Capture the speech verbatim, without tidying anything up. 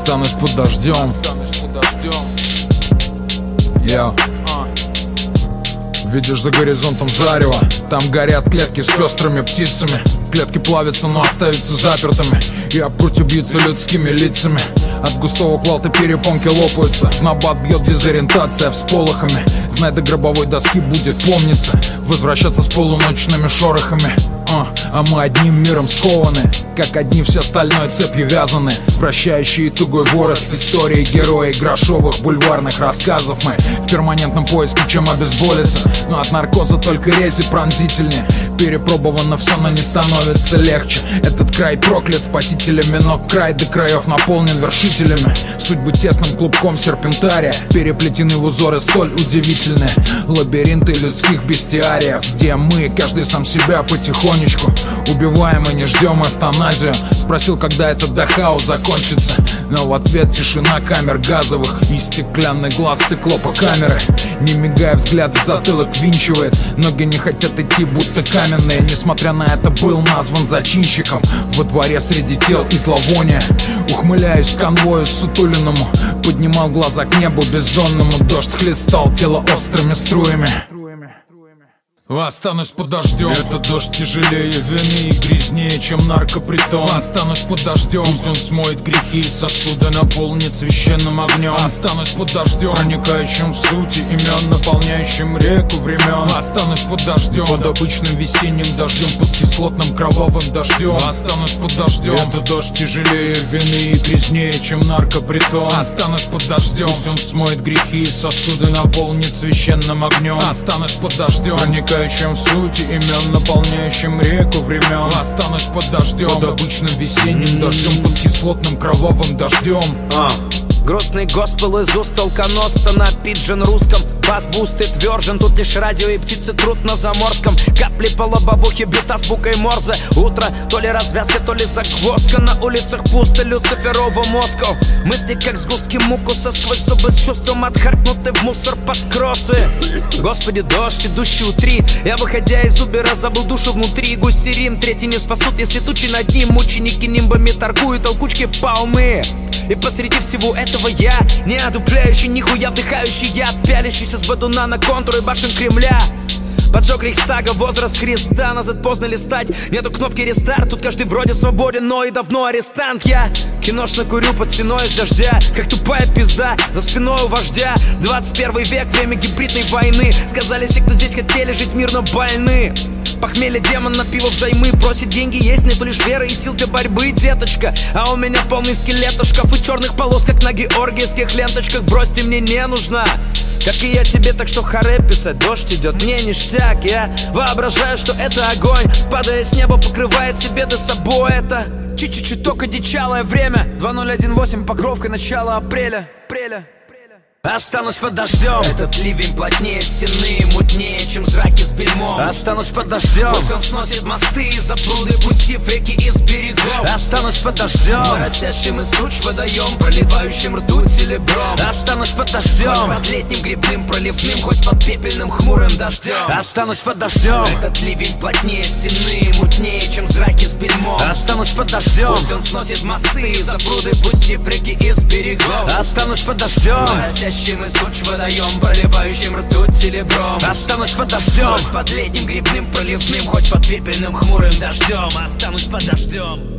Останусь под дождем. Останусь под дождем. Я Видишь за горизонтом зарево. Там горят клетки с пестрыми птицами. Клетки плавятся, но остаются запертыми. И об прутья бьются людскими лицами. От густого гвалта перепонки лопаются. В набат бьет дезориентация всполохами. Знай, до гробовой доски будет помниться. Возвращаться с полуночными шорохами. А, а мы одним миром скованы, как одни все стальной цепью вязаны. Вращающий тугой ворот истории герои грошовых бульварных рассказов. Мы в перманентном поиске, чем обезболиться. Но от наркоза только рези пронзительнее. Перепробовано все, но не становится легче. Этот край проклят спасителями, но край до краев наполнен вершителями. Судьбы тесным клубком серпентария переплетены в узоры столь удивительные. Лабиринты людских бестиариев, где мы, каждый сам себя потихонечку убиваем и не ждем эвтаназию. Спросил, когда это Дахау закончится, но в ответ тишина камер газовых и стеклянный глаз циклопа камеры. Не мигая, взгляд в затылок винчивает. Ноги не хотят идти, будто каменные. Несмотря на это, был назван зачинщиком. Во дворе среди тел и зловония. Ухмыляюсь конвою сутулиному. Поднимал глаза к небу бездонному. Дождь хлестал тело острыми струями. Останусь под дождем. Этот дождь тяжелее вины и грязнее, чем наркопритон. Останусь под дождем. Пусть он смоет грехи и сосуды наполнит священным огнем. Останусь под дождем, проникающим в сути имен, наполняющим реку времен. Останусь под дождем, под обычным весенним дождем, под кислотным кровавым дождем. Останусь под дождем. Этот дождь тяжелее вины и грязнее, чем наркопритон. Останусь под дождем. Пусть он смоет грехи и сосуды наполнит священным огнем. Останусь под дождем, проникающим в сути имен, наполняющим реку времен. Останусь под дождем, под обычным весенним дождем, под кислотным кровавым дождем. а. Грустный госпел из уст толконоста на пиджин русском. Бас-буст и твержен, тут лишь радио и птицы труд на заморском. Капли по лобовухе бьют азбукой Морзе. Утро, то ли развязка, то ли загвоздка. На улицах пусто, Люциферова Москва. Мысли как сгустки мукуса, сквозь зубы с чувством отхаркнуты в мусор под кроссы. Господи, дождь, идущий у три. Я, выходя из Убера, забыл душу внутри. Гуси Рим, третий не спасут, если тучи над ним. Мученики нимбами торгуют, толкучки полны. И посреди всего этого я, не одупляющий, нихуя вдыхающий яд, пялящийся с бадуна на контуры башен Кремля. Поджог Рейхстага, возраст Христа, назад поздно листать. Нету кнопки рестарт, тут каждый вроде свободен, но и давно арестант. Я киношно курю под стеной из дождя, как тупая пизда за спиной у вождя. Двадцать первый век, время гибридной войны. Сказали все, кто здесь хотели жить мирно, больны. Похмелье, демон на пиво взаймы. Просит деньги, есть нету лишь веры и сил для борьбы, деточка. А у меня полный скелет, шкаф и черных полос, как на георгиевских ленточках. Брось, ты мне не нужна, как и я тебе, так что харе писать. Дождь идет, мне ништяк. Я воображаю, что это огонь, падая с неба, покрывает себе до собой. Это чуть-чуть только дичалое время. Два ноль один восемь, Покровка, начало апреля. апреля. Останусь под дождем. Этот ливень плотнее стены, мутнее, чем зраки с бельмом. Останусь под дождем. Пусть он сносит мосты и запруды, пустив реки из берегов. Останусь под дождем. Моросящим из туч водоем, проливающим ртуть серебром. Останусь под дождем. Хоть под летним грибным проливным, хоть под пепельным хмурым дождем. Останусь под дождем. Этот ливень плотнее стены, мутнее, чем зраки с бельмом. Останусь под дождем. Пусть он сносит мосты и запруды, пустив реки из берегов. Останусь под дождем. Из туч водоем, проливающим ртуть серебром. Останусь под дождем. Хоть под летним грибным проливным, хоть под пепельным хмурым дождем. Останусь под дождем.